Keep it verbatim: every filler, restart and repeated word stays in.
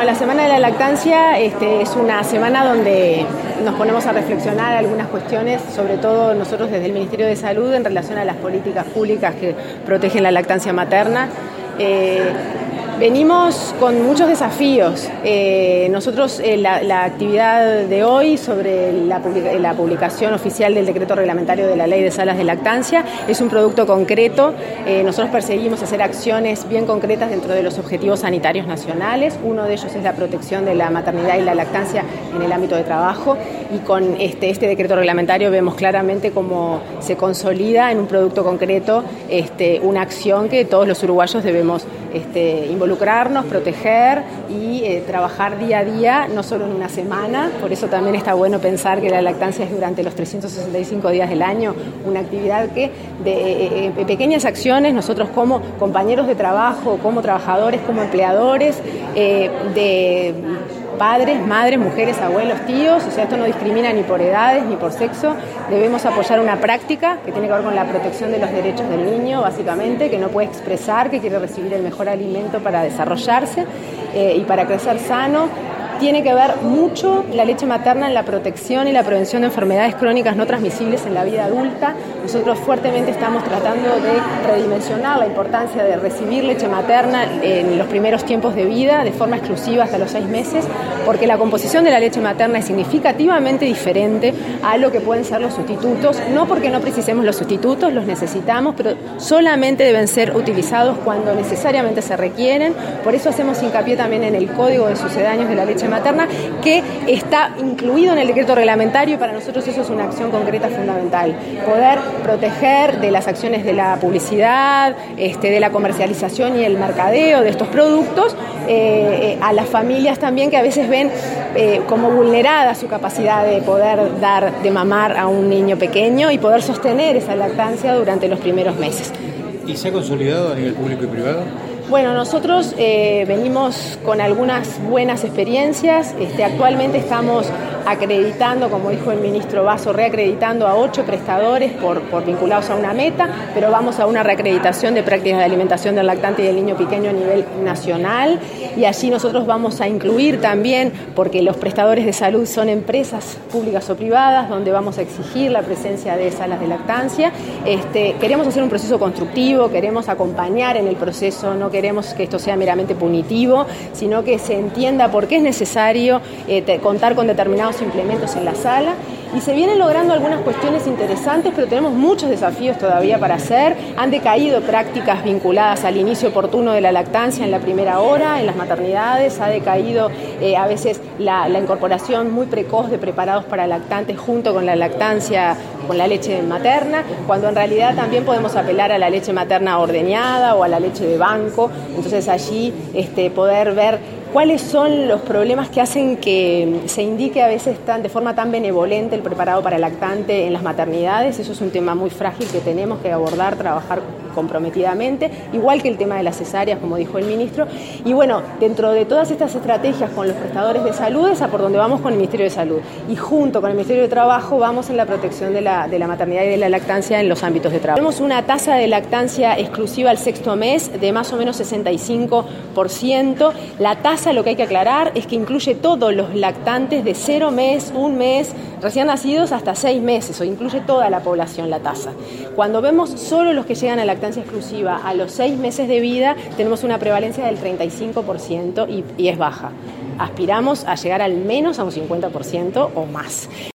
Bueno, la Semana de la Lactancia este, es una semana donde nos ponemos a reflexionar algunas cuestiones, sobre todo nosotros desde el Ministerio de Salud, en relación a las políticas públicas que protegen la lactancia materna. Eh, Venimos con muchos desafíos. Eh, nosotros, eh, la, la actividad de hoy sobre la, publica, la publicación oficial del decreto reglamentario de la Ley de Salas de Lactancia es un producto concreto. Eh, nosotros perseguimos hacer acciones bien concretas dentro de los objetivos sanitarios nacionales. Uno de ellos es la protección de la maternidad y la lactancia en el ámbito de trabajo. Y con este, este decreto reglamentario vemos claramente cómo se consolida en un producto concreto este, una acción que todos los uruguayos debemos este, involucrarnos, proteger y eh, trabajar día a día, no solo en una semana. Por eso también está bueno pensar que la lactancia es durante los trescientos sesenta y cinco días del año, una actividad que de, eh, de pequeñas acciones nosotros como compañeros de trabajo, como trabajadores, como empleadores, eh, de padres, madres, mujeres, abuelos, tíos, o sea, esto no discrimina ni por edades ni por sexo. Debemos apoyar una práctica que tiene que ver con la protección de los derechos del niño, básicamente, que no puede expresar que quiere recibir el mejor alimento para desarrollarse eh, y para crecer sano. Tiene que ver mucho la leche materna en la protección y la prevención de enfermedades crónicas no transmisibles en la vida adulta. Nosotros fuertemente estamos tratando de redimensionar la importancia de recibir leche materna en los primeros tiempos de vida, de forma exclusiva hasta los seis meses, porque la composición de la leche materna es significativamente diferente a lo que pueden ser los sustitutos, no porque no precisemos los sustitutos, los necesitamos, pero solamente deben ser utilizados cuando necesariamente se requieren. Por eso hacemos hincapié también en el Código de Sucedáneos de la Leche Materna, que está incluido en el decreto reglamentario, y para nosotros eso es una acción concreta fundamental. Poder proteger de las acciones de la publicidad, este, de la comercialización y el mercadeo de estos productos, eh, a las familias también que a veces ven eh, como vulnerada su capacidad de poder dar de mamar a un niño pequeño y poder sostener esa lactancia durante los primeros meses. ¿Y se ha consolidado a nivel público y privado? Bueno, nosotros eh, venimos con algunas buenas experiencias. Este, actualmente estamos acreditando, como dijo el ministro Basso, reacreditando a ocho prestadores por, por vinculados a una meta, pero vamos a una reacreditación de prácticas de alimentación del lactante y del niño pequeño a nivel nacional, y allí nosotros vamos a incluir también, porque los prestadores de salud son empresas públicas o privadas, donde vamos a exigir la presencia de salas de lactancia. Este, queremos hacer un proceso constructivo, queremos acompañar en el proceso, no queremos que esto sea meramente punitivo, sino que se entienda por qué es necesario eh, te, contar con determinados implementos en la sala. Y se vienen logrando algunas cuestiones interesantes, pero tenemos muchos desafíos todavía para hacer. Han decaído prácticas vinculadas al inicio oportuno de la lactancia en la primera hora, en las maternidades. Ha decaído eh, a veces la, la incorporación muy precoz de preparados para lactantes junto con la lactancia, con la leche materna, cuando en realidad también podemos apelar a la leche materna ordeñada o a la leche de banco. Entonces allí este, poder ver cuáles son los problemas que hacen que se indique a veces tan, de forma tan benevolente el preparado para lactante en las maternidades. Eso es un tema muy frágil que tenemos que abordar, trabajar comprometidamente, igual que el tema de las cesáreas, como dijo el ministro. Y bueno, dentro de todas estas estrategias con los prestadores de salud es a por donde vamos con el Ministerio de Salud. Y junto con el Ministerio de Trabajo vamos en la protección de la, de la maternidad y de la lactancia en los ámbitos de trabajo. Tenemos una tasa de lactancia exclusiva al sexto mes de más o menos sesenta y cinco por ciento. La tasa, lo que hay que aclarar, es que incluye todos los lactantes de cero mes, un mes, recién nacidos hasta seis meses, o incluye toda la población la tasa. Cuando vemos solo los que llegan a lactancia exclusiva a los seis meses de vida, tenemos una prevalencia del treinta y cinco por ciento y, y es baja. Aspiramos a llegar al menos a un cincuenta por ciento o más.